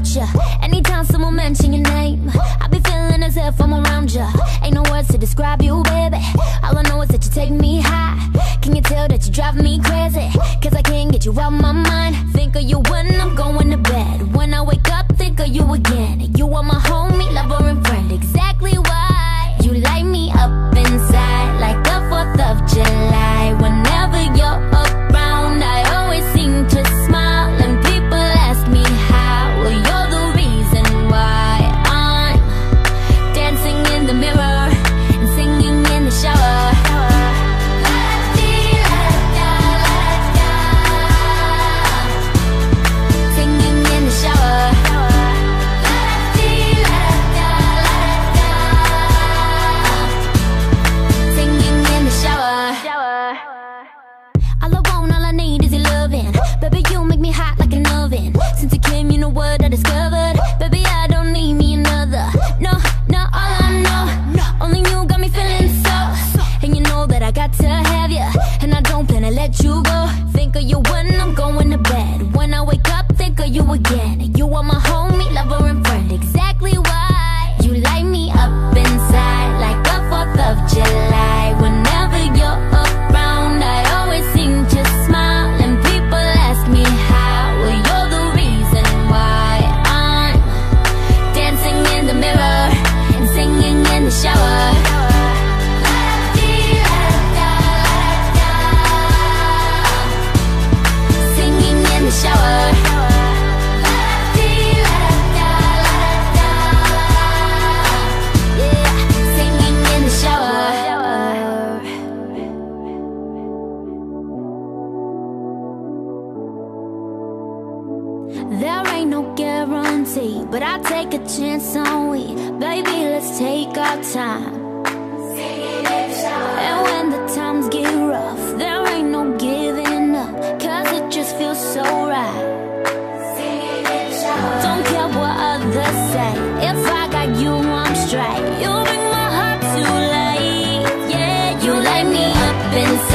about ya. Anytime someone mention your name, I be feeling as if I'm around ya. Ain't no words to describe you, baby. All I know is that you take me high. Can you tell that you drive me crazy? Cause I can't get you out my mind. Think of you when I'm going to bed. When I wake up, think of you again. You are my homie, lover and friend. Exactly why you light me up inside like the 4th of July. Whenever you're around, I always seem to smile. And people ask me how. Well, you're the reason why I'm dancing in the mirror and singing in the shower. Singing in the shower. Singing in the shower. All I want, all I need is your loving. Baby, you make me hot like an oven. Since you came, you know what I discovered. Baby, I don't need me another. No, no, all I know, only you got me feeling so. And you know that I got to have you, and I don't plan to let you go. Think of you when I'm going to bed. When I wake up, think of you again. You are my homie, lover and friend. Exactly why you light me up inside like the 4th of July. Whenever you're around, I always seem to smile. And people ask me how. Well, you're the reason why I'm dancing in the mirror and singing in the shower. Singing in the shower. Yeah, singing in the shower. There ain't no guarantee, but I take a chance on we. Baby, let's take our time. And when the times get rough, there ain't no giving up, cause it just feels so right. Don't care what others say, if I got you, I'm straight. You bring my heart to life, yeah. You light me up inside